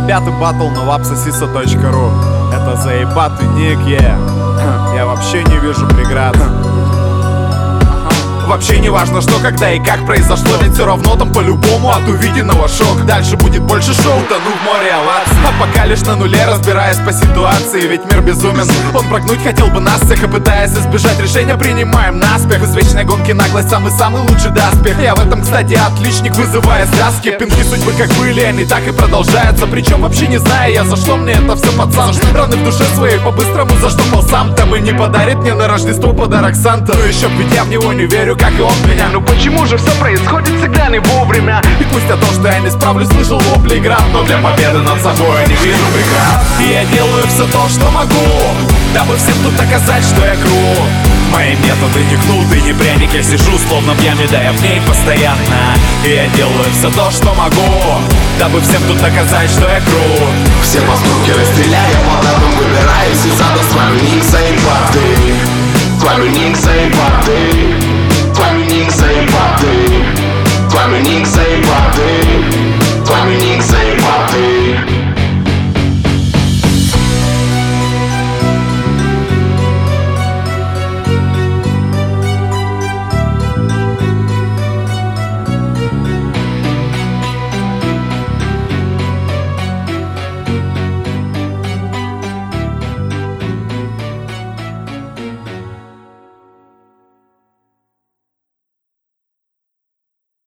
5-й батл на lapsosisa.ru. Это заебатый ник, я вообще не вижу преград. Вообще не важно, что, когда и как произошло, ведь все равно там по-любому от увиденного шок. Дальше будет больше шоу, тону в море оваций. А пока лишь на нуле, разбираясь по ситуации, ведь мир безумен. Он прогнуть хотел бы нас всех, и пытаясь избежать решения, принимаем наспех. Из вечной гонки наглость самый лучший доспех. Я в этом, кстати, отличник, вызывая связки. Пинки судьбы как были, они так и продолжаются. Причем вообще не зная я, за что мне это все, пацан. Раны в душе своей по-быстрому заштопал сам. Там и не подарит мне на Рождество подарок Санта. Но еще ведь я в него не верю, как и он в меня. Ну почему же все происходит всегда не вовремя? И пусть о том, что я не справлюсь, слышал вопли и град, но для победы над собой я не вижу преград. И я делаю все то, что могу, дабы всем тут доказать, что я крут. Мои методы не кнут и не пряник. Я сижу словно в яме, да я в ней постоянно. И я делаю все то, что могу, дабы всем тут доказать, что я крут. Все поступки расстреляют